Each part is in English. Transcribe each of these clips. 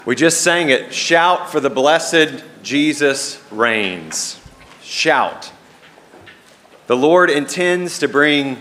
We just sang it, shout for the blessed Jesus reigns. Shout. The Lord intends to bring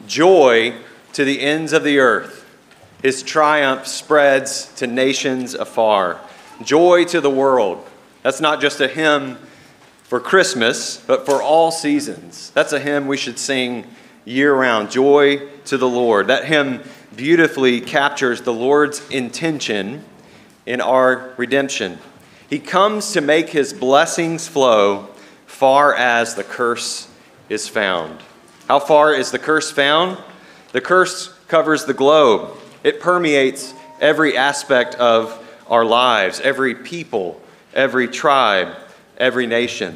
joy to the ends of the earth. His triumph spreads to nations afar. Joy to the world. That's not just a hymn for Christmas, but for all seasons. That's a hymn we should sing year-round. Joy to the Lord. That hymn beautifully captures the Lord's intention in our redemption. He comes to make his blessings flow far as the curse is found. How far is the curse found? The curse covers the globe. It permeates every aspect of our lives, every people, every tribe, every nation.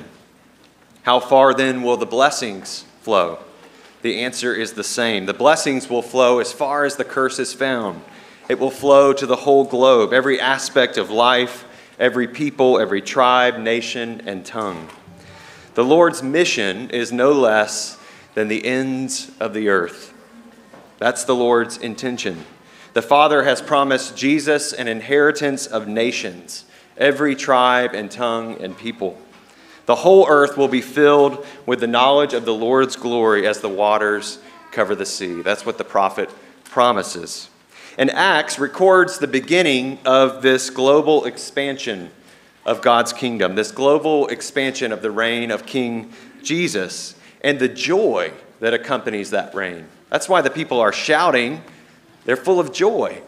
How far then will the blessings flow? The answer is the same. The blessings will flow as far as the curse is found. It will flow to the whole globe, every aspect of life, every people, every tribe, nation, and tongue. The Lord's mission is no less than the ends of the earth. That's the Lord's intention. The Father has promised Jesus an inheritance of nations, every tribe and tongue and people. The whole earth will be filled with the knowledge of the Lord's glory as the waters cover the sea. That's what the prophet promises. And Acts records the beginning of this global expansion of God's kingdom, this global expansion of the reign of King Jesus, and the joy that accompanies that reign. That's why the people are shouting. They're full of joy.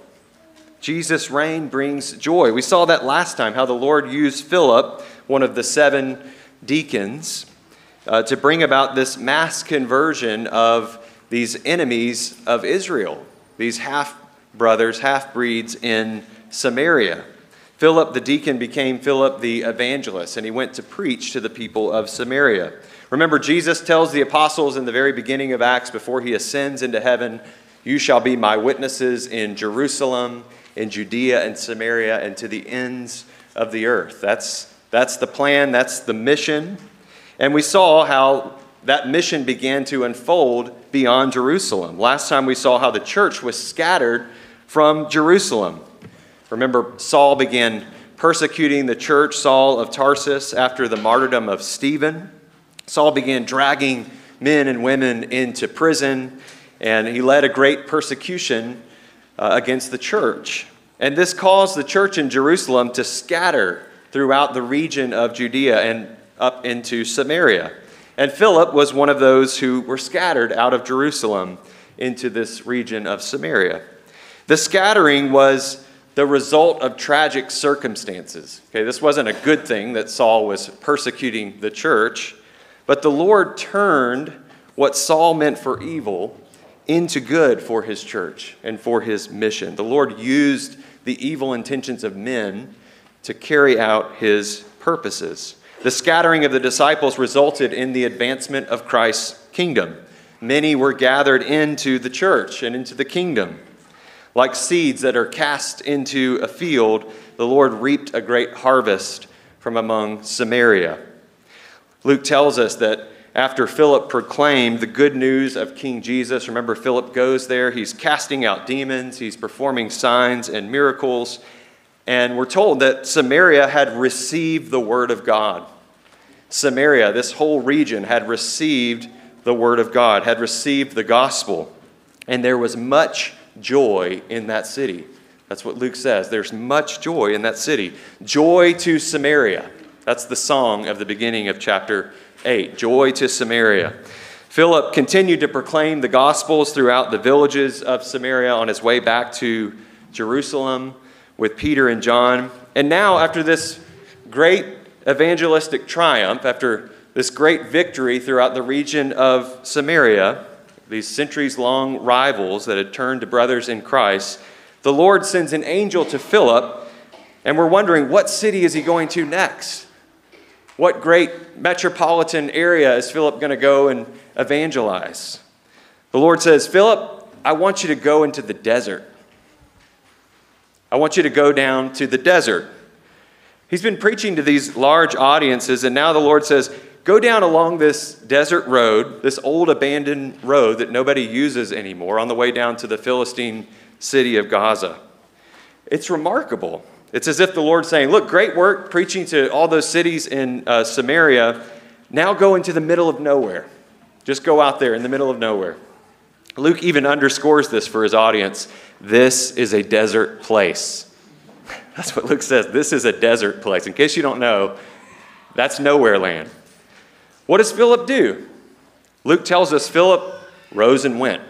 Jesus' reign brings joy. We saw that last time, how the Lord used Philip, one of the 7 deacons, to bring about this mass conversion of these enemies of Israel, these half-brothers, half-breeds in Samaria. Philip the deacon became Philip the evangelist, and he went to preach to the people of Samaria. Remember, Jesus tells the apostles in the very beginning of Acts, before he ascends into heaven, "You shall be my witnesses in Jerusalem, in Judea and Samaria, and to the ends of the earth." That's the plan, that's the mission. And we saw how that mission began to unfold beyond Jerusalem. Last time we saw how the church was scattered from Jerusalem. Remember, Saul began persecuting the church, Saul of Tarsus, after the martyrdom of Stephen. Saul began dragging men and women into prison, and he led a great persecution against the church. And this caused the church in Jerusalem to scatter throughout the region of Judea and up into Samaria. And Philip was one of those who were scattered out of Jerusalem into this region of Samaria. The scattering was the result of tragic circumstances. Okay, this wasn't a good thing that Saul was persecuting the church, but the Lord turned what Saul meant for evil into good for his church and for his mission. The Lord used the evil intentions of men to carry out his purposes. The scattering of the disciples resulted in the advancement of Christ's kingdom. Many were gathered into the church and into the kingdom. Like seeds that are cast into a field, the Lord reaped a great harvest from among Samaria. Luke tells us that after Philip proclaimed the good news of King Jesus, remember Philip goes there, he's casting out demons, he's performing signs and miracles, and we're told that Samaria had received the word of God. Samaria, this whole region, had received the word of God, had received the gospel, and there was much joy in that city. That's what Luke says. There's much joy in that city. Joy to Samaria. That's the song of the beginning of chapter 8. Joy to Samaria. Philip continued to proclaim the gospels throughout the villages of Samaria on his way back to Jerusalem with Peter and John. And now, after this great evangelistic triumph, after this great victory throughout the region of Samaria, these centuries-long rivals that had turned to brothers in Christ, the Lord sends an angel to Philip, and we're wondering, what city is he going to next? What great metropolitan area is Philip going to go and evangelize? The Lord says, "Philip, I want you to go into the desert. I want you to go down to the desert." He's been preaching to these large audiences, and now the Lord says, go down along this desert road, this old abandoned road that nobody uses anymore, on the way down to the Philistine city of Gaza. It's remarkable. It's as if the Lord's saying, look, great work preaching to all those cities in Samaria. Now go into the middle of nowhere. Just go out there in the middle of nowhere. Luke even underscores this for his audience. This is a desert place. That's what Luke says. This is a desert place. In case you don't know, that's nowhere land. What does Philip do? Luke tells us Philip rose and went.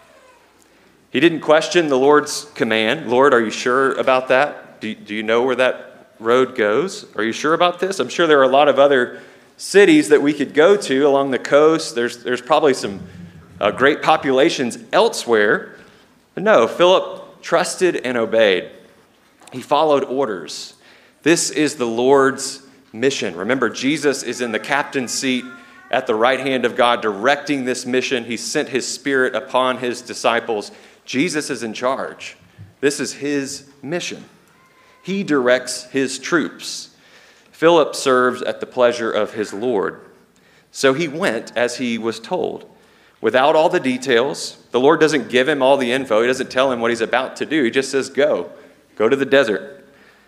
He didn't question the Lord's command. Lord, are you sure about that? Do you know where that road goes? Are you sure about this? I'm sure there are a lot of other cities that we could go to along the coast. There's probably some great populations elsewhere. But no, Philip trusted and obeyed. He followed orders. This is the Lord's mission. Remember, Jesus is in the captain's seat at the right hand of God, directing this mission. He sent his Spirit upon his disciples. Jesus is in charge. This is his mission. He directs his troops. Philip serves at the pleasure of his Lord. So he went as he was told, without all the details. The Lord doesn't give him all the info. He doesn't tell him what he's about to do. He just says, go to the desert.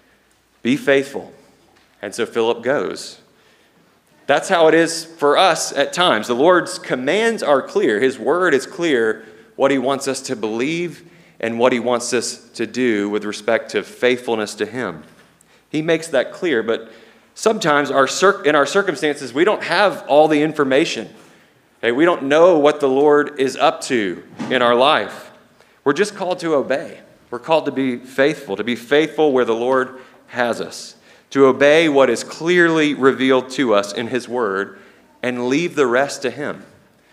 Be faithful. And so Philip goes. That's how it is for us at times. The Lord's commands are clear. His word is clear, what he wants us to believe and what he wants us to do with respect to faithfulness to him. He makes that clear, but sometimes in our circumstances, we don't have all the information. Okay? We don't know what the Lord is up to in our life. We're just called to obey. We're called to be faithful where the Lord has us, to obey what is clearly revealed to us in his word and leave the rest to him.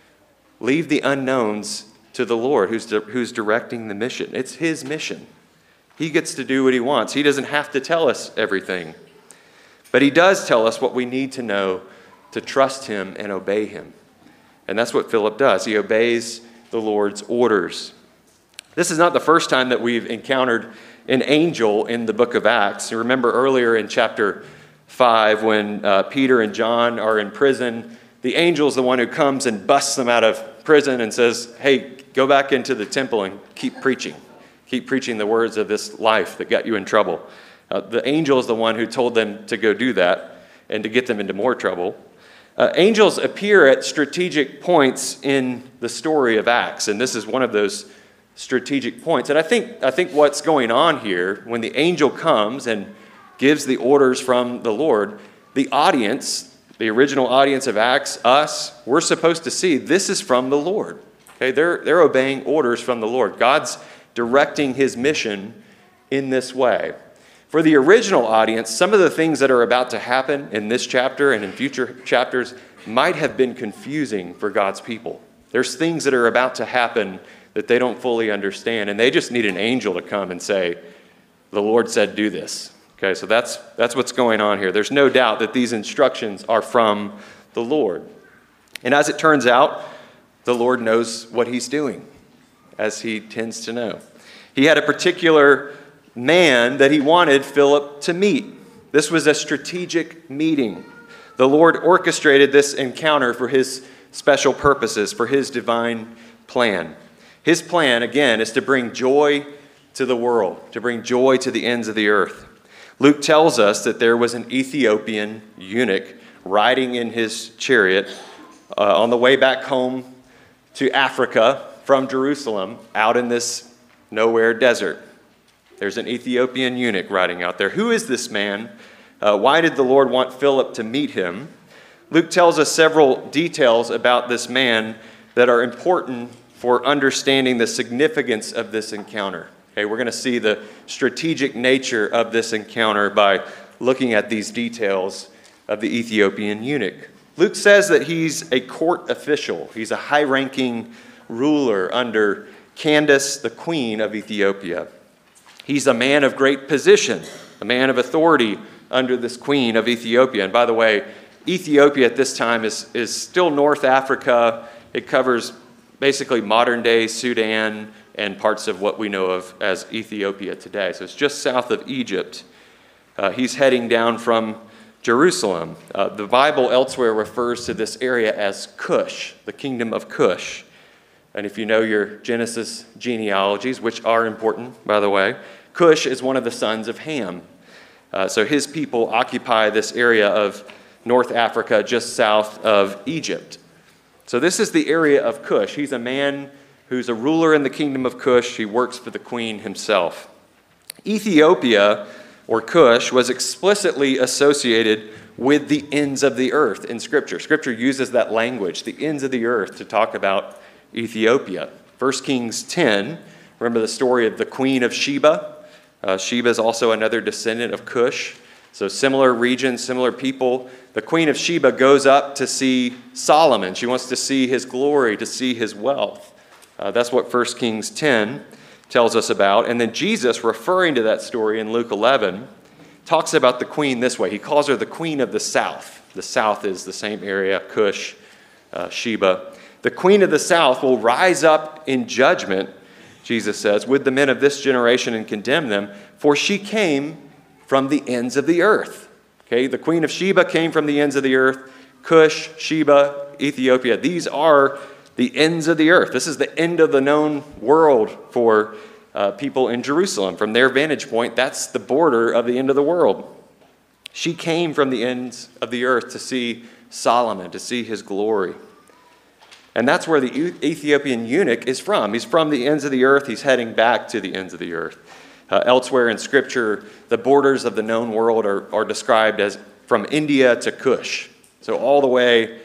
Leave the unknowns to the Lord who's directing the mission. It's his mission. He gets to do what he wants. He doesn't have to tell us everything. But he does tell us what we need to know to trust him and obey him. And that's what Philip does. He obeys the Lord's orders. This is not the first time that we've encountered an angel in the book of Acts. You remember earlier in chapter 5 when Peter and John are in prison, the angel's the one who comes and busts them out of prison and says, hey, go back into the temple and keep preaching. Keep preaching the words of this life that got you in trouble. The angel is the one who told them to go do that and to get them into more trouble. Angels appear at strategic points in the story of Acts, and this is one of those strategic points. And I think what's going on here, when the angel comes and gives the orders from the Lord, the audience, the original audience of Acts, us, we're supposed to see this is from the Lord. Okay, they're obeying orders from the Lord. God's directing his mission in this way. For the original audience, some of the things that are about to happen in this chapter and in future chapters might have been confusing for God's people. There's things that are about to happen that they don't fully understand, and they just need an angel to come and say, the Lord said do this. Okay, so that's what's going on here. There's no doubt that these instructions are from the Lord. And as it turns out, the Lord knows what he's doing, as he tends to know. He had a particular man that he wanted Philip to meet. This was a strategic meeting. The Lord orchestrated this encounter for his special purposes, for his divine plan. His plan, again, is to bring joy to the world, to bring joy to the ends of the earth. Luke tells us that there was an Ethiopian eunuch riding in his chariot on the way back home to Africa from Jerusalem, out in this nowhere desert. There's an Ethiopian eunuch riding out there. Who is this man? Why did the Lord want Philip to meet him? Luke tells us several details about this man that are important for understanding the significance of this encounter. Okay, we're going to see the strategic nature of this encounter by looking at these details of the Ethiopian eunuch. Luke says that he's a court official. He's a high-ranking ruler under Candace, the queen of Ethiopia. He's a man of great position, a man of authority under this queen of Ethiopia. And by the way, Ethiopia at this time is still North Africa. It covers basically modern-day Sudan and parts of what we know of as Ethiopia today. So it's just south of Egypt. He's heading down from Jerusalem. The Bible elsewhere refers to this area as Cush, the kingdom of Cush. And if you know your Genesis genealogies, which are important, by the way, Cush is one of the sons of Ham. So his people occupy this area of North Africa just south of Egypt. So this is the area of Cush. He's a man who's a ruler in the kingdom of Cush. He works for the queen himself. Ethiopia, or Cush, was explicitly associated with the ends of the earth in Scripture. Scripture uses that language, the ends of the earth, to talk about Ethiopia. 1 Kings 10, remember the story of the queen of Sheba? Sheba is also another descendant of Cush. So similar region, similar people. The queen of Sheba goes up to see Solomon. She wants to see his glory, to see his wealth. That's what 1 Kings 10 tells us about. And then Jesus, referring to that story in Luke 11, talks about the queen this way. He calls her the queen of the south. The south is the same area, Cush, Sheba. The queen of the south will rise up in judgment, Jesus says, with the men of this generation and condemn them, for she came from the ends of the earth. Okay, the queen of Sheba came from the ends of the earth. Cush, Sheba, Ethiopia, these are the ends of the earth. This is the end of the known world for people in Jerusalem. From their vantage point, that's the border of the end of the world. She came from the ends of the earth to see Solomon, to see his glory. And that's where the Ethiopian eunuch is from. He's from the ends of the earth. He's heading back to the ends of the earth. Elsewhere in Scripture, the borders of the known world are described as from India to Cush. So all the way,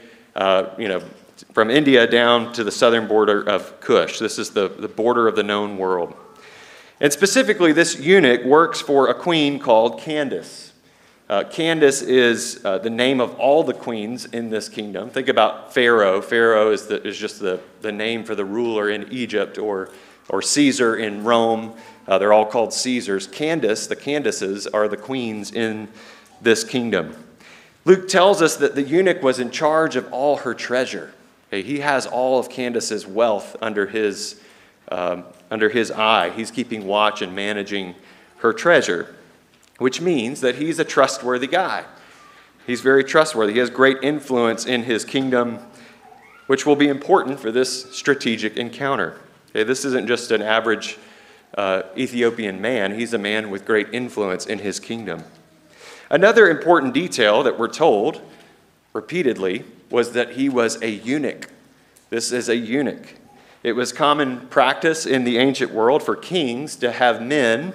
from India down to the southern border of Cush. This is the border of the known world. And specifically, this eunuch works for a queen called Candace. Candace is the name of all the queens in this kingdom. Think about Pharaoh. Pharaoh is just the name for the ruler in Egypt, or Caesar in Rome. They're all called Caesars. Candace, the Candaces, are the queens in this kingdom. Luke tells us that the eunuch was in charge of all her treasure. Okay, he has all of Candace's wealth under his eye. He's keeping watch and managing her treasure, which means that he's a trustworthy guy. He's very trustworthy. He has great influence in his kingdom, which will be important for this strategic encounter. Okay, this isn't just an average Ethiopian man. He's a man with great influence in his kingdom. Another important detail that we're told repeatedly was that he was a eunuch. This is a eunuch. It was common practice in the ancient world for kings to have men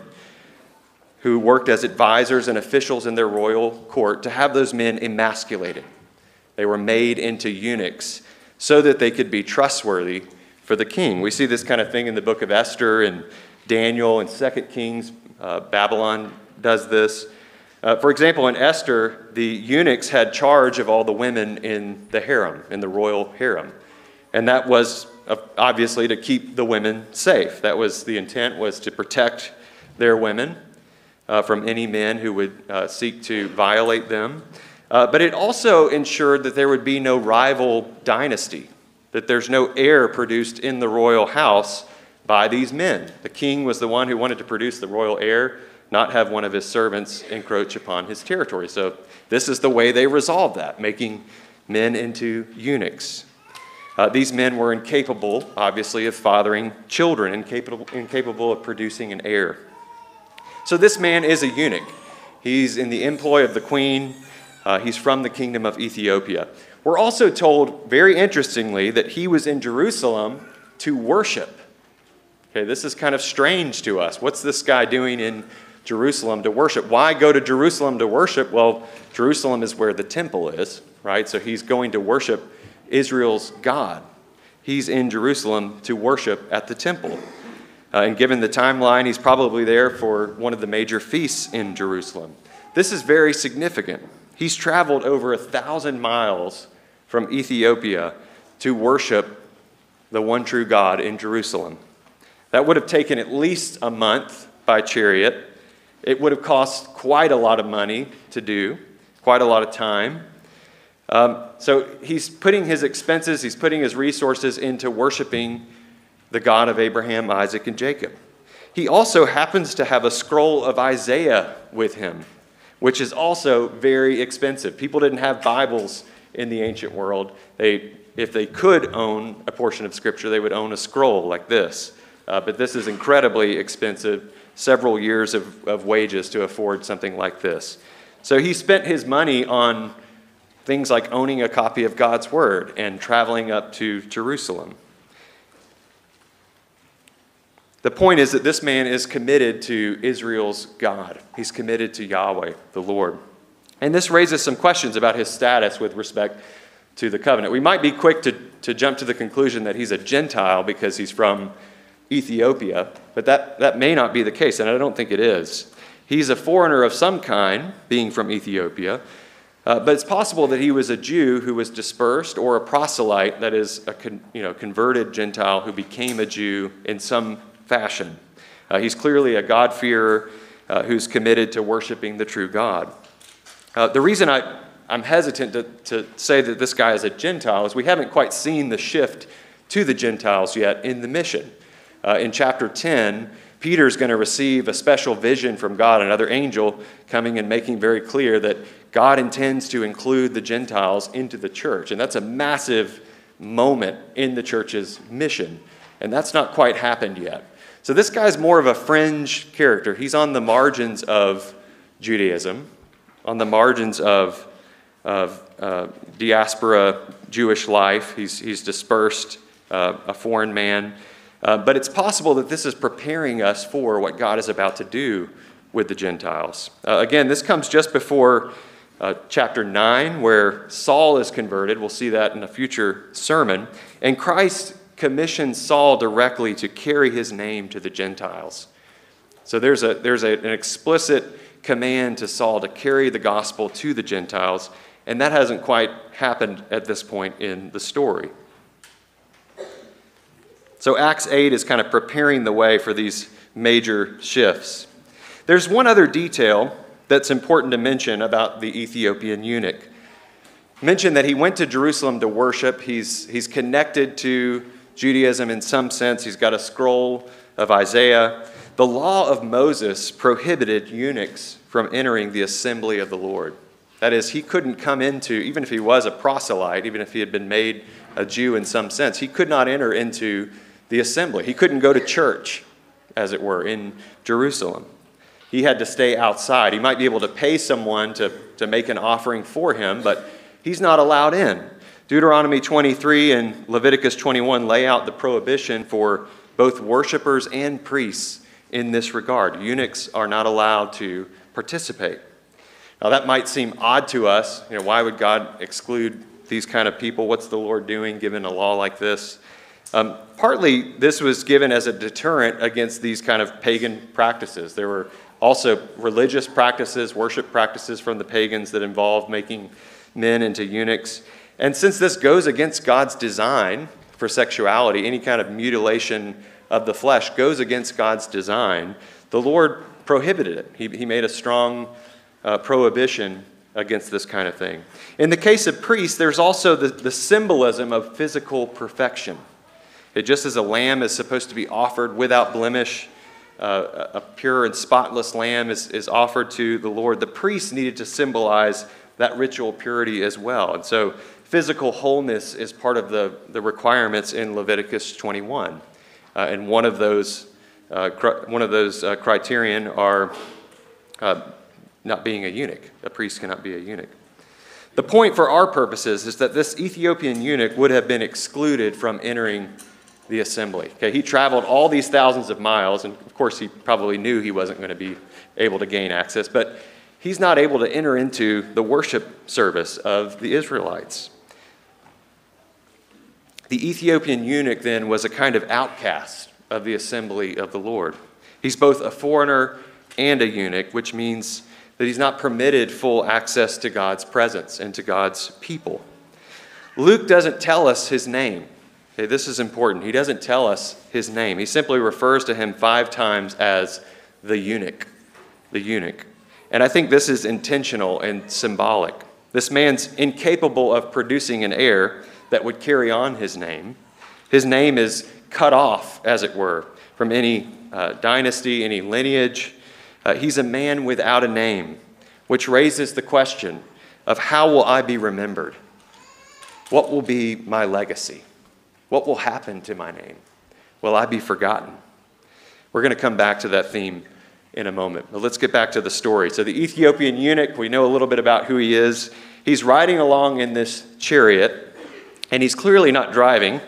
who worked as advisors and officials in their royal court, to have those men emasculated. They were made into eunuchs so that they could be trustworthy for the king. We see this kind of thing in the book of Esther and Daniel and 2 Kings. Babylon does this. For example, in Esther, the eunuchs had charge of all the women in the harem, in the royal harem. And that was obviously to keep the women safe. That was the intent, was to protect their women from any men who would seek to violate them. But it also ensured that there would be no rival dynasty, that there's no heir produced in the royal house by these men. The king was the one who wanted to produce the royal heir, not have one of his servants encroach upon his territory. So this is the way they resolved that, making men into eunuchs. These men were incapable, obviously, of fathering children, incapable of producing an heir. So this man is a eunuch. He's in the employ of the queen. He's from the kingdom of Ethiopia. We're also told, very interestingly, that he was in Jerusalem to worship. Okay, this is kind of strange to us. What's this guy doing in Jerusalem to worship? Why go to Jerusalem to worship? Well, Jerusalem is where the temple is, right? So he's going to worship Israel's God. He's in Jerusalem to worship at the temple. And given the timeline, he's probably there for one of the major feasts in Jerusalem. This is very significant. He's traveled over 1,000 miles from Ethiopia to worship the one true God in Jerusalem. That would have taken at least a month by chariot. It would have cost quite a lot of money to do, quite a lot of time. So he's putting his expenses, he's putting his resources into worshiping the God of Abraham, Isaac, and Jacob. He also happens to have a scroll of Isaiah with him, which is also very expensive. People didn't have Bibles in the ancient world. If they could own a portion of Scripture, they would own a scroll like this. But this is incredibly expensive. several years of wages to afford something like this. So he spent his money on things like owning a copy of God's Word and traveling up to Jerusalem. The point is that this man is committed to Israel's God. He's committed to Yahweh, the Lord. And this raises some questions about his status with respect to the covenant. We might be quick to jump to the conclusion that he's a Gentile because he's from Ethiopia, but that may not be the case, and I don't think it is. He's a foreigner of some kind, being from Ethiopia, but it's possible that he was a Jew who was dispersed, or a proselyte, that is a converted Gentile who became a Jew in some fashion. He's clearly a God-fearer who's committed to worshiping the true God. The reason I'm hesitant to say that this guy is a Gentile is we haven't quite seen the shift to the Gentiles yet in the mission. In chapter 10, Peter's going to receive a special vision from God, another angel coming and making very clear that God intends to include the Gentiles into the church. And that's a massive moment in the church's mission. And that's not quite happened yet. So this guy's more of a fringe character. He's on the margins of Judaism, on the margins of diaspora Jewish life. He's dispersed, a foreign man. But it's possible that this is preparing us for what God is about to do with the Gentiles. Again, this comes just before chapter 9, where Saul is converted. We'll see that in a future sermon. And Christ commissions Saul directly to carry his name to the Gentiles. So there's an explicit command to Saul to carry the gospel to the Gentiles, and that hasn't quite happened at this point in the story. So Acts 8 is kind of preparing the way for these major shifts. There's one other detail that's important to mention about the Ethiopian eunuch. Mention that he went to Jerusalem to worship. He's connected to Judaism in some sense. He's got a scroll of Isaiah. The law of Moses prohibited eunuchs from entering the assembly of the Lord. That is, he couldn't come into, even if he was a proselyte, even if he had been made a Jew in some sense, he could not enter into the assembly. He couldn't go to church, as it were, in Jerusalem. He had to stay outside. He might be able to pay someone to make an offering for him, but he's not allowed in. Deuteronomy 23 and Leviticus 21 lay out the prohibition for both worshipers and priests in this regard. Eunuchs are not allowed to participate. Now that might seem odd to us. Why would God exclude these kind of people? What's the Lord doing given a law like this? Partly this was given as a deterrent against these kind of pagan practices. There were also religious practices, worship practices from the pagans that involved making men into eunuchs. And since this goes against God's design for sexuality, any kind of mutilation of the flesh goes against God's design, the Lord prohibited it. He made a strong prohibition against this kind of thing. In the case of priests, there's also the symbolism of physical perfection. Just as a lamb is supposed to be offered without blemish, a pure and spotless lamb is offered to the Lord, the priests needed to symbolize that ritual purity as well. And so physical wholeness is part of the requirements in Leviticus 21. And one of those criterion are not being a eunuch. A priest cannot be a eunuch. The point for our purposes is that this Ethiopian eunuch would have been excluded from entering the assembly. Okay, he traveled all these thousands of miles, and of course he probably knew he wasn't going to be able to gain access, but he's not able to enter into the worship service of the Israelites. The Ethiopian eunuch then was a kind of outcast of the assembly of the Lord. He's both a foreigner and a eunuch, which means that he's not permitted full access to God's presence and to God's people. Luke doesn't tell us his name. Okay, this is important. He doesn't tell us his name. He simply refers to him 5 times as the eunuch. The eunuch. And I think this is intentional and symbolic. This man's incapable of producing an heir that would carry on his name. His name is cut off, as it were, from any dynasty, any lineage. He's a man without a name, which raises the question of how will I be remembered? What will be my legacy? What will happen to my name? Will I be forgotten? We're going to come back to that theme in a moment. But let's get back to the story. So the Ethiopian eunuch, we know a little bit about who he is. He's riding along in this chariot, and he's clearly not driving.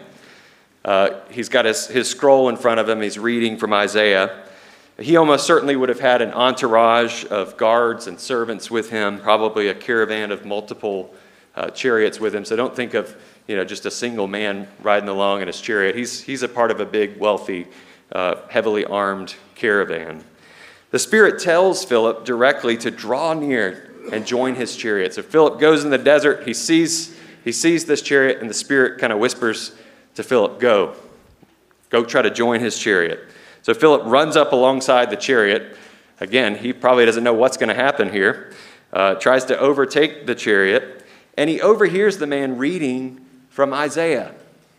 He's got his scroll in front of him. He's reading from Isaiah. He almost certainly would have had an entourage of guards and servants with him, probably a caravan of multiple chariots with him. So don't think of just a single man riding along in his chariot. He's a part of a big, wealthy, heavily armed caravan. The Spirit tells Philip directly to draw near and join his chariot. So Philip goes in the desert. He sees this chariot, and the Spirit kind of whispers to Philip, go try to join his chariot. So Philip runs up alongside the chariot. Again, he probably doesn't know what's going to happen here. Tries to overtake the chariot, and he overhears the man reading from Isaiah.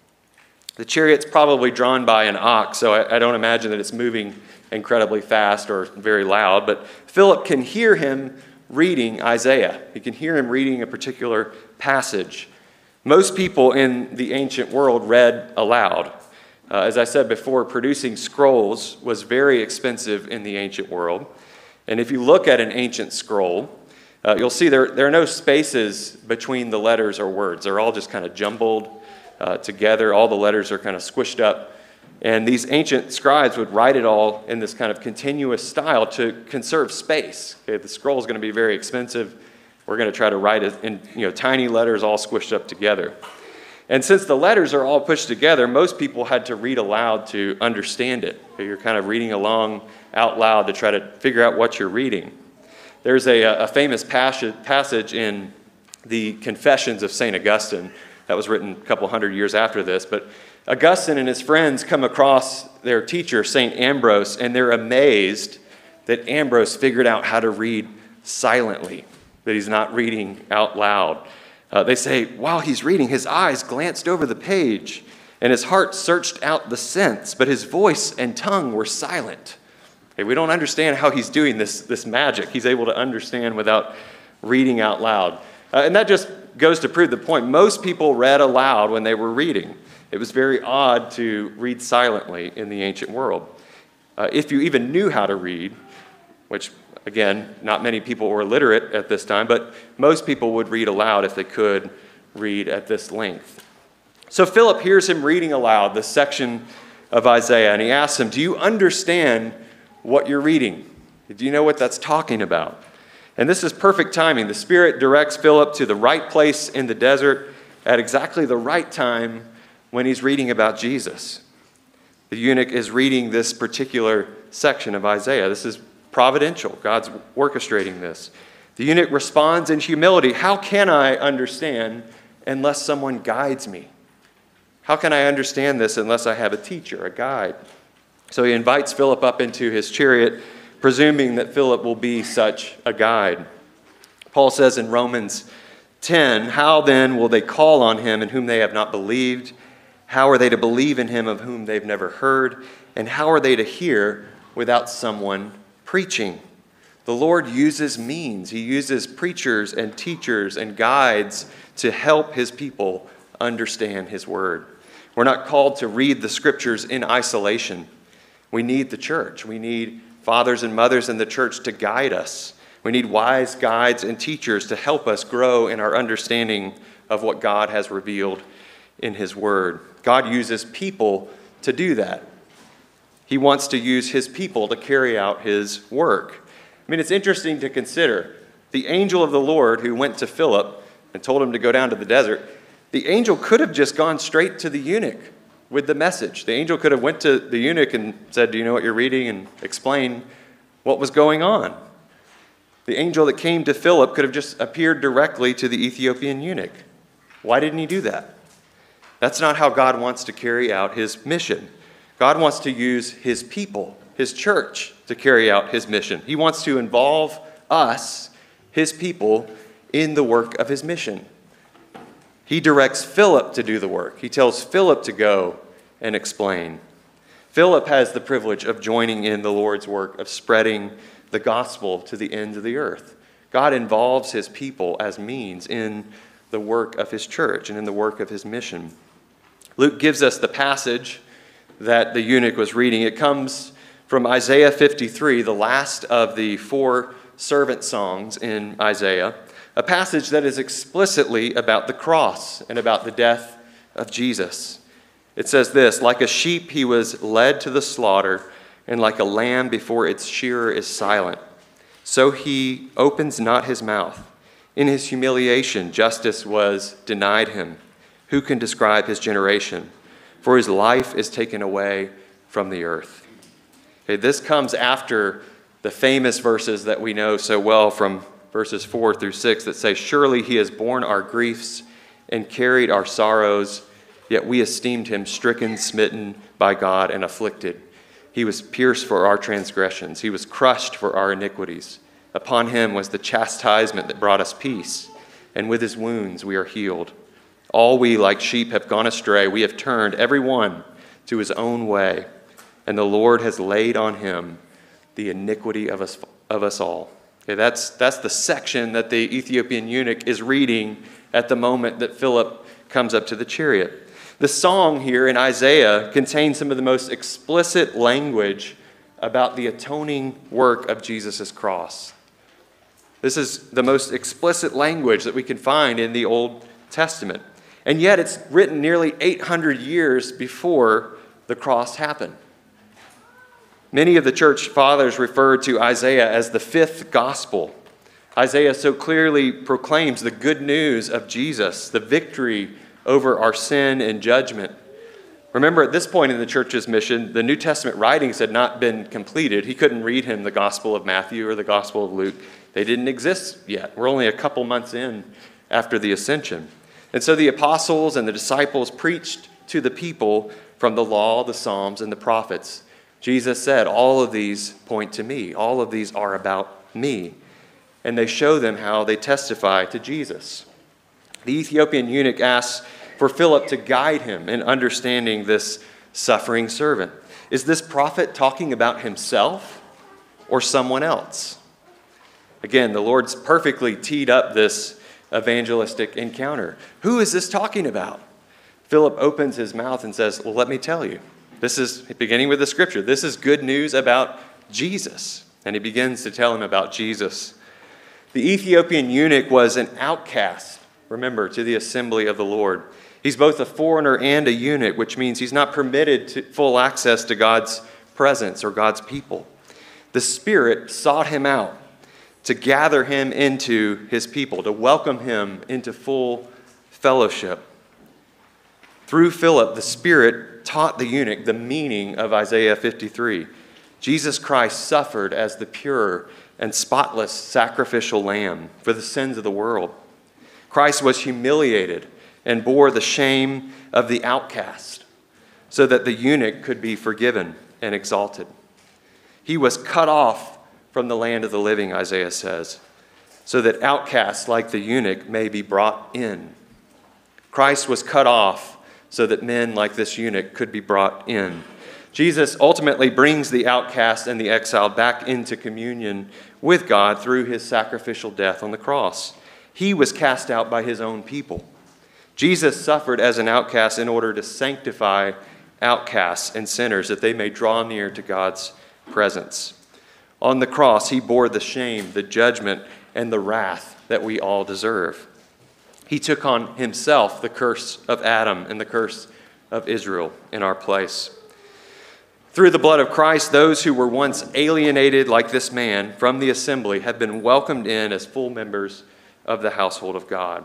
The chariot's probably drawn by an ox, so I don't imagine that it's moving incredibly fast or very loud, but Philip can hear him reading Isaiah. He can hear him reading a particular passage. Most people in the ancient world read aloud. As I said before, producing scrolls was very expensive in the ancient world. And if you look at an ancient scroll, you'll see there are no spaces between the letters or words. They're all just kind of jumbled together. All the letters are kind of squished up. And these ancient scribes would write it all in this kind of continuous style to conserve space. Okay, the scroll is going to be very expensive. We're going to try to write it in tiny letters all squished up together. And since the letters are all pushed together, most people had to read aloud to understand it. Okay, you're kind of reading along out loud to try to figure out what you're reading. There's a famous passage in the Confessions of St. Augustine that was written a couple hundred years after this, but Augustine and his friends come across their teacher, St. Ambrose, and they're amazed that Ambrose figured out how to read silently, that he's not reading out loud. They say, while he's reading, his eyes glanced over the page, and his heart searched out the sense, but his voice and tongue were silent. Okay, we don't understand how he's doing this magic. He's able to understand without reading out loud. And that just goes to prove the point. Most people read aloud when they were reading. It was very odd to read silently in the ancient world. If you even knew how to read, which, again, not many people were literate at this time, but most people would read aloud if they could read at this length. So Philip hears him reading aloud this section of Isaiah, and he asks him, do you understand what you're reading? Do you know what that's talking about? And this is perfect timing. The Spirit directs Philip to the right place in the desert at exactly the right time when he's reading about Jesus. The eunuch is reading this particular section of Isaiah. This is providential. God's orchestrating this. The eunuch responds in humility. How can I understand unless someone guides me? How can I understand this unless I have a teacher, a guide? So he invites Philip up into his chariot, presuming that Philip will be such a guide. Paul says in Romans 10, how then will they call on him in whom they have not believed? How are they to believe in him of whom they've never heard? And how are they to hear without someone preaching? The Lord uses means. He uses preachers and teachers and guides to help his people understand his word. We're not called to read the scriptures in isolation. We need the church. We need fathers and mothers in the church to guide us. We need wise guides and teachers to help us grow in our understanding of what God has revealed in his word. God uses people to do that. He wants to use his people to carry out his work. I mean, it's interesting to consider. The angel of the Lord who went to Philip and told him to go down to the desert, the angel could have just gone straight to the eunuch with the message. The angel could have went to the eunuch and said, do you know what you're reading? And explain what was going on. The angel that came to Philip could have just appeared directly to the Ethiopian eunuch. Why didn't he do that? That's not how God wants to carry out his mission. God wants to use his people, his church, to carry out his mission. He wants to involve us, his people, in the work of his mission. He directs Philip to do the work. He tells Philip to go and explain. Philip has the privilege of joining in the Lord's work of spreading the gospel to the ends of the earth. God involves his people as means in the work of his church and in the work of his mission. Luke gives us the passage that the eunuch was reading. It comes from Isaiah 53, the last of the 4 servant songs in Isaiah, a passage that is explicitly about the cross and about the death of Jesus. It says this, "Like a sheep he was led to the slaughter, and like a lamb before its shearer is silent, so he opens not his mouth. In his humiliation justice was denied him. Who can describe his generation? For his life is taken away from the earth." Okay, this comes after the famous verses that we know so well from verses 4 through 6 that say, "Surely he has borne our griefs and carried our sorrows, yet we esteemed him stricken, smitten by God, and afflicted. He was pierced for our transgressions. He was crushed for our iniquities. Upon him was the chastisement that brought us peace, and with his wounds we are healed. All we like sheep have gone astray. We have turned every one to his own way, and the Lord has laid on him the iniquity of us all." Okay, that's the section that the Ethiopian eunuch is reading at the moment that Philip comes up to the chariot. The song here in Isaiah contains some of the most explicit language about the atoning work of Jesus' cross. This is the most explicit language that we can find in the Old Testament. And yet it's written nearly 800 years before the cross happened. Many of the church fathers refer to Isaiah as the 5th gospel. Isaiah so clearly proclaims the good news of Jesus, the victory over our sin and judgment. Remember, at this point in the church's mission, the New Testament writings had not been completed. He couldn't read him the Gospel of Matthew or the Gospel of Luke. They didn't exist yet. We're only a couple months in after the ascension. And so the apostles and the disciples preached to the people from the law, the Psalms, and the prophets. Jesus said, "All of these point to me. All of these are about me." And they show them how they testify to Jesus. The Ethiopian eunuch asks for Philip to guide him in understanding this suffering servant. Is this prophet talking about himself or someone else? Again, the Lord's perfectly teed up this evangelistic encounter. Who is this talking about? Philip opens his mouth and says, "Well, let me tell you. This is, beginning with the scripture, this is good news about Jesus." And he begins to tell him about Jesus. The Ethiopian eunuch was an outcast, remember, to the assembly of the Lord. He's both a foreigner and a eunuch, which means he's not permitted to full access to God's presence or God's people. The Spirit sought him out to gather him into his people, to welcome him into full fellowship. Through Philip, the Spirit taught the eunuch the meaning of Isaiah 53. Jesus Christ suffered as the pure and spotless sacrificial lamb for the sins of the world. Christ was humiliated and bore the shame of the outcast so that the eunuch could be forgiven and exalted. He was cut off from the land of the living, Isaiah says, so that outcasts like the eunuch may be brought in. Christ was cut off so that men like this eunuch could be brought in. Jesus ultimately brings the outcast and the exiled back into communion with God through his sacrificial death on the cross. He was cast out by his own people. Jesus suffered as an outcast in order to sanctify outcasts and sinners that they may draw near to God's presence. On the cross, he bore the shame, the judgment, and the wrath that we all deserve. He took on himself the curse of Adam and the curse of Israel in our place. Through the blood of Christ, those who were once alienated like this man from the assembly have been welcomed in as full members of the household of God,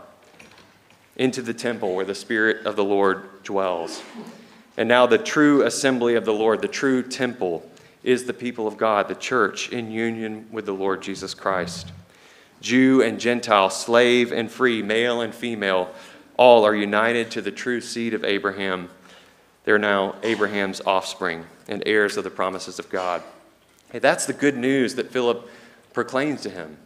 into the temple where the Spirit of the Lord dwells. And now the true assembly of the Lord, the true temple, is the people of God, the church, in union with the Lord Jesus Christ. Jew and Gentile, slave and free, male and female, all are united to the true seed of Abraham. They're now Abraham's offspring and heirs of the promises of God. Hey, that's the good news that Philip proclaims to him.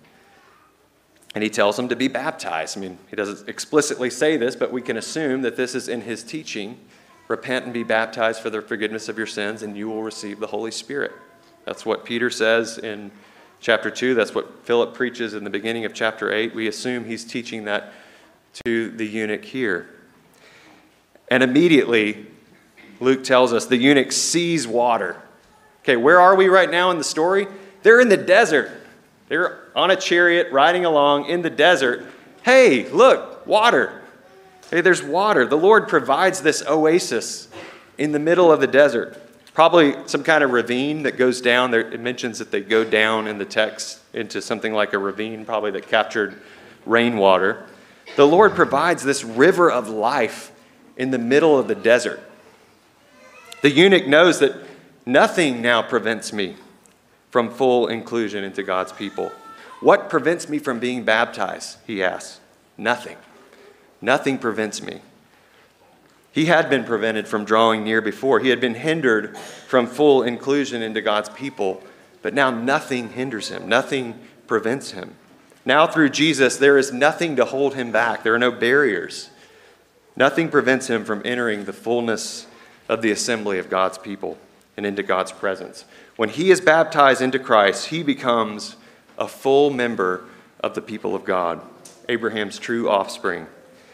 And he tells him to be baptized. I mean, he doesn't explicitly say this, but we can assume that this is in his teaching. Repent and be baptized for the forgiveness of your sins, and you will receive the Holy Spirit. That's what Peter says in chapter 2. That's what Philip preaches in the beginning of chapter 8. We assume he's teaching that to the eunuch here. And immediately, Luke tells us the eunuch sees water. Okay, where are we right now in the story? They're in the desert. They're on a chariot riding along in the desert. Hey, look, water. Hey, there's water. The Lord provides this oasis in the middle of the desert. Probably some kind of ravine that goes down. There, it mentions that they go down in the text into something like a ravine, probably that captured rainwater. The Lord provides this river of life in the middle of the desert. The eunuch knows that nothing now prevents me from full inclusion into God's people. What prevents me from being baptized? He asks. Nothing. Nothing prevents me. He had been prevented from drawing near before. He had been hindered from full inclusion into God's people, but now nothing hinders him. Nothing prevents him. Now through Jesus, there is nothing to hold him back. There are no barriers. Nothing prevents him from entering the fullness of the assembly of God's people and into God's presence. When he is baptized into Christ, he becomes a full member of the people of God, Abraham's true offspring.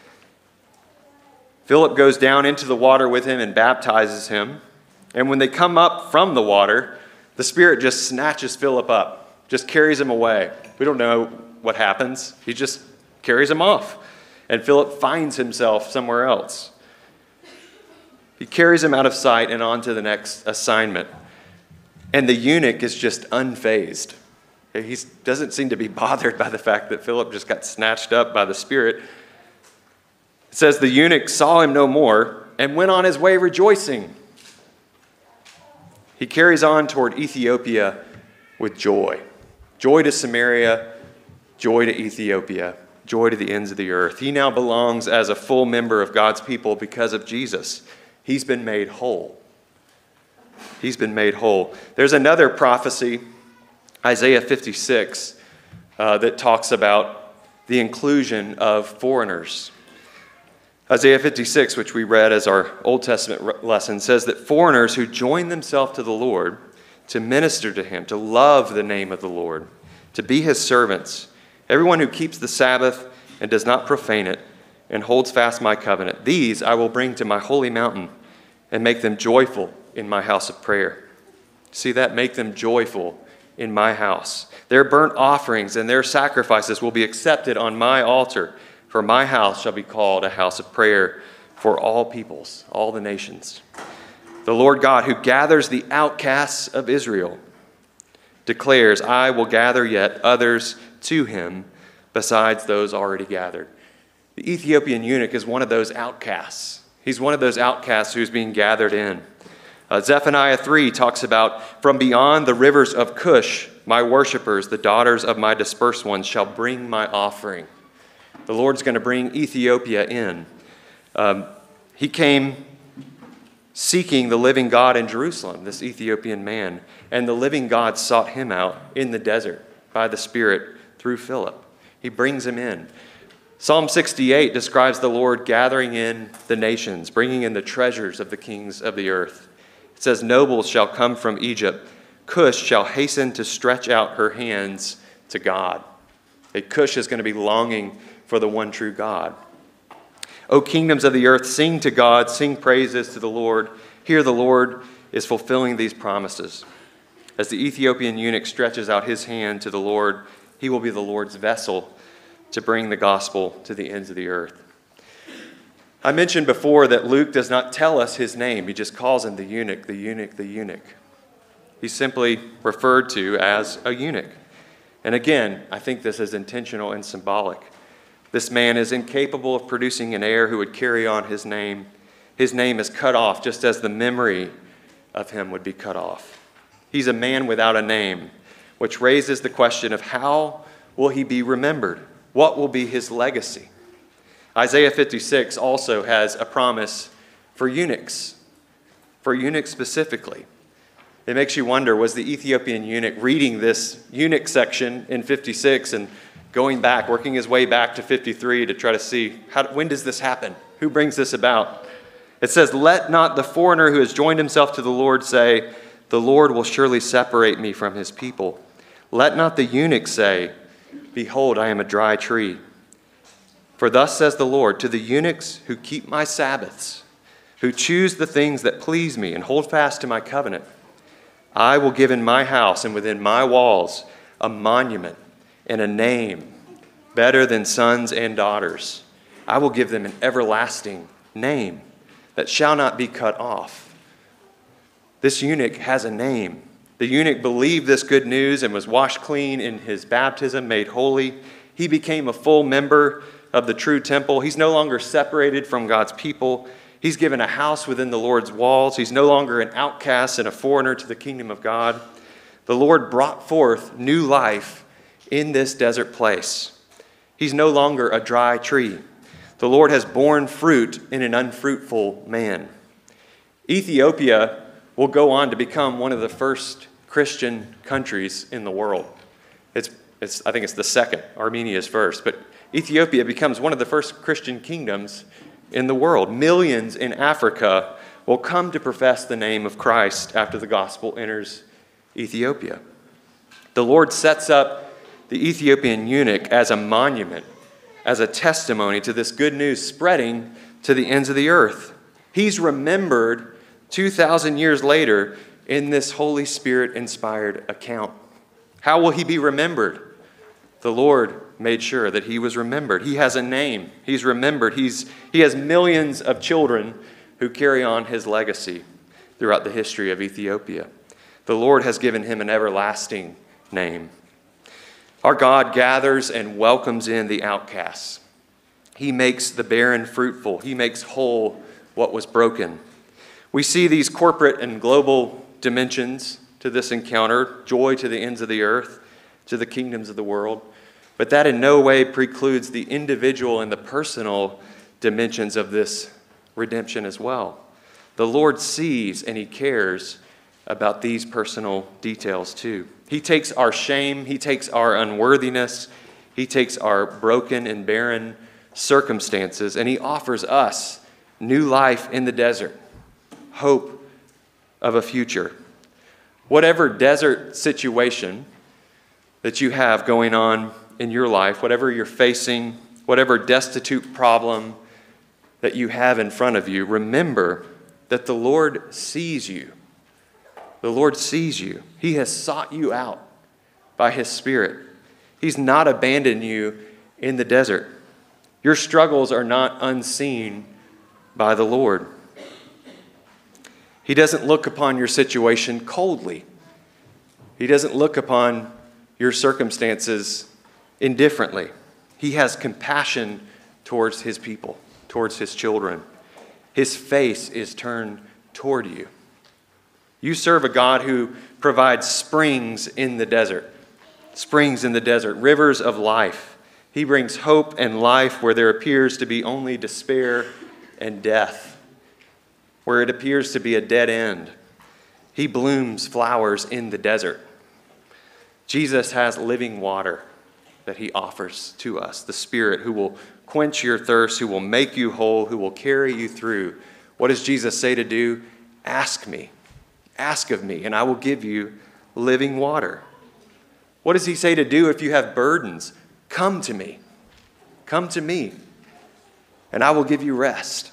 Philip goes down into the water with him and baptizes him. And when they come up from the water, the Spirit just snatches Philip up, just carries him away. We don't know what happens. He just carries him off. And Philip finds himself somewhere else. He carries him out of sight and on to the next assignment. And the eunuch is just unfazed. He doesn't seem to be bothered by the fact that Philip just got snatched up by the Spirit. It says the eunuch saw him no more and went on his way rejoicing. He carries on toward Ethiopia with joy. Joy to Samaria, joy to Ethiopia, joy to the ends of the earth. He now belongs as a full member of God's people because of Jesus. He's been made whole. He's been made whole. There's another prophecy, Isaiah 56, that talks about the inclusion of foreigners. Isaiah 56, which we read as our Old Testament lesson, says that foreigners who join themselves to the Lord to minister to him, to love the name of the Lord, to be his servants, everyone who keeps the Sabbath and does not profane it and holds fast my covenant, these I will bring to my holy mountain and make them joyful in my house of prayer. See that? Make them joyful in my house. Their burnt offerings and their sacrifices will be accepted on my altar. For my house shall be called a house of prayer for all peoples, all the nations. The Lord God, who gathers the outcasts of Israel, declares, I will gather yet others to him besides those already gathered. The Ethiopian eunuch is one of those outcasts. He's one of those outcasts who's being gathered in. Zephaniah 3 talks about, from beyond the rivers of Cush, my worshipers, the daughters of my dispersed ones, shall bring my offering. The Lord's going to bring Ethiopia in. He came seeking the living God in Jerusalem, this Ethiopian man. And the living God sought him out in the desert by the Spirit through Philip. He brings him in. Psalm 68 describes the Lord gathering in the nations, bringing in the treasures of the kings of the earth. It says, nobles shall come from Egypt. Cush shall hasten to stretch out her hands to God. Cush is going to be longing for the one true God. O kingdoms of the earth, sing to God, sing praises to the Lord. Here the Lord is fulfilling these promises. As the Ethiopian eunuch stretches out his hand to the Lord, he will be the Lord's vessel to bring the gospel to the ends of the earth. I mentioned before that Luke does not tell us his name. He just calls him the eunuch, the eunuch, the eunuch. He's simply referred to as a eunuch. And again, I think this is intentional and symbolic. This man is incapable of producing an heir who would carry on his name. His name is cut off just as the memory of him would be cut off. He's a man without a name, which raises the question of how will he be remembered? What will be his legacy? Isaiah 56 also has a promise for eunuchs specifically. It makes you wonder, was the Ethiopian eunuch reading this eunuch section in 56 and going back, working his way back to 53 to try to see, when does this happen? Who brings this about? It says, let not the foreigner who has joined himself to the Lord say, the Lord will surely separate me from his people. Let not the eunuch say, behold, I am a dry tree. For thus says the Lord, to the eunuchs who keep my Sabbaths, who choose the things that please me and hold fast to my covenant, I will give in my house and within my walls a monument and a name better than sons and daughters. I will give them an everlasting name that shall not be cut off. This eunuch has a name. The eunuch believed this good news and was washed clean in his baptism, made holy. He became a full member of the true temple. He's no longer separated from God's people. He's given a house within the Lord's walls. He's no longer an outcast and a foreigner to the kingdom of God. The Lord brought forth new life in this desert place. He's no longer a dry tree. The Lord has borne fruit in an unfruitful man. Ethiopia will go on to become one of the first Christian countries in the world. I think it's the second. Armenia is first. But Ethiopia becomes one of the first Christian kingdoms in the world. Millions in Africa will come to profess the name of Christ after the gospel enters Ethiopia. The Lord sets up the Ethiopian eunuch as a monument, as a testimony to this good news spreading to the ends of the earth. He's remembered 2,000 years later in this Holy Spirit-inspired account. How will he be remembered? The Lord made sure that he was remembered. He has a name. He's remembered. He has millions of children who carry on his legacy throughout the history of Ethiopia. The Lord has given him an everlasting name. Our God gathers and welcomes in the outcasts. He makes the barren fruitful. He makes whole what was broken. We see these corporate and global dimensions to this encounter, joy to the ends of the earth, to the kingdoms of the world. But that in no way precludes the individual and the personal dimensions of this redemption as well. The Lord sees and he cares about these personal details too. He takes our shame, he takes our unworthiness, he takes our broken and barren circumstances, and he offers us new life in the desert, hope of a future. Whatever desert situation that you have going on in your life, whatever you're facing, whatever destitute problem that you have in front of you, remember that the Lord sees you. The Lord sees you. He has sought you out by his Spirit. He's not abandoned you in the desert. Your struggles are not unseen by the Lord. He doesn't look upon your situation coldly. He doesn't look upon your circumstances indifferently. He has compassion towards his people, towards his children. His face is turned toward you. You serve a God who provides springs in the desert, rivers of life. He brings hope and life where there appears to be only despair and death, where it appears to be a dead end. He blooms flowers in the desert. Jesus has living water that he offers to us, the Spirit who will quench your thirst, who will make you whole, who will carry you through. What does Jesus say to do? Ask me. Ask of me, and I will give you living water. What does he say to do if you have burdens? Come to me. Come to me, and I will give you rest.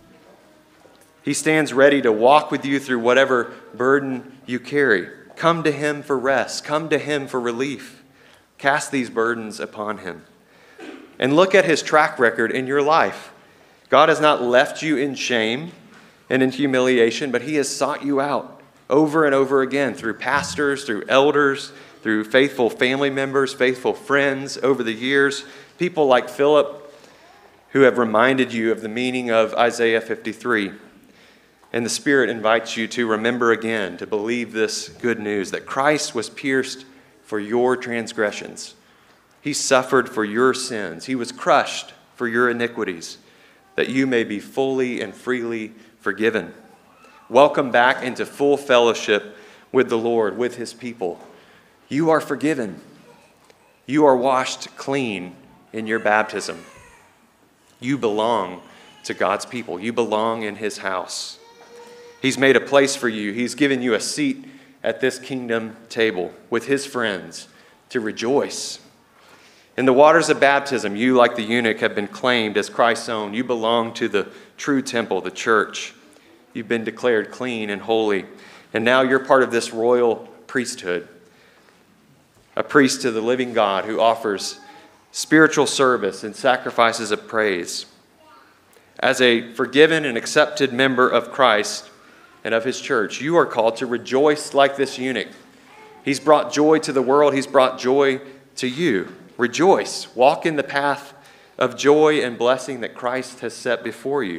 He stands ready to walk with you through whatever burden you carry. Come to him for rest. Come to him for relief. Cast these burdens upon him. And look at his track record in your life. God has not left you in shame and in humiliation, but he has sought you out over and over again through pastors, through elders, through faithful family members, faithful friends over the years, people like Philip who have reminded you of the meaning of Isaiah 53. And the Spirit invites you to remember again, to believe this good news, that Christ was pierced for your transgressions. He suffered for your sins. He was crushed for your iniquities, that you may be fully and freely forgiven. Welcome back into full fellowship with the Lord, with his people. You are forgiven. You are washed clean in your baptism. You belong to God's people. You belong in his house. He's made a place for you. He's given you a seat at this kingdom table with his friends to rejoice. In the waters of baptism, you, like the eunuch, have been claimed as Christ's own. You belong to the true temple, the church. You've been declared clean and holy. And now you're part of this royal priesthood, a priest to the living God who offers spiritual service and sacrifices of praise. As a forgiven and accepted member of Christ and of his church, you are called to rejoice like this eunuch. He's brought joy to the world. He's brought joy to you. Rejoice. Walk in the path of joy and blessing that Christ has set before you.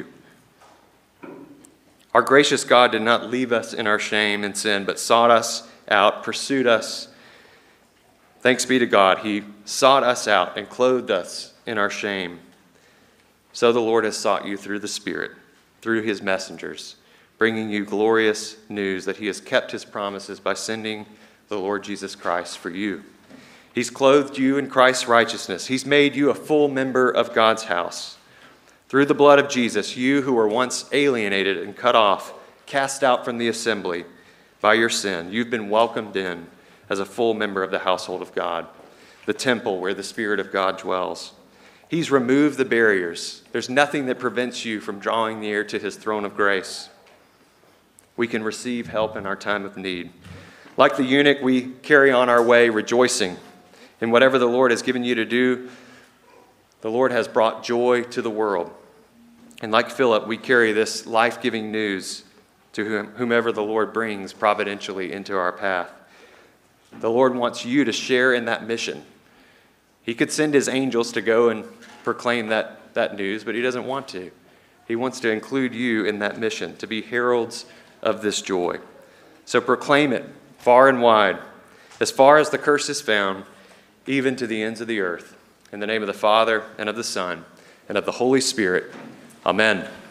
Our gracious God did not leave us in our shame and sin, but sought us out, pursued us. Thanks be to God, he sought us out and clothed us in our shame. So the Lord has sought you through the Spirit, through his messengers, bringing you glorious news that he has kept his promises by sending the Lord Jesus Christ for you. He's clothed you in Christ's righteousness. He's made you a full member of God's house. Through the blood of Jesus, you who were once alienated and cut off, cast out from the assembly by your sin, you've been welcomed in as a full member of the household of God, the temple where the Spirit of God dwells. He's removed the barriers. There's nothing that prevents you from drawing near to his throne of grace. We can receive help in our time of need. Like the eunuch, we carry on our way rejoicing in whatever the Lord has given you to do. The Lord has brought joy to the world. And like Philip, we carry this life-giving news to whomever the Lord brings providentially into our path. The Lord wants you to share in that mission. He could send his angels to go and proclaim that news, but he doesn't want to. He wants to include you in that mission, to be heralds of this joy. So proclaim it far and wide, as far as the curse is found, even to the ends of the earth. In the name of the Father, and of the Son, and of the Holy Spirit. Amen.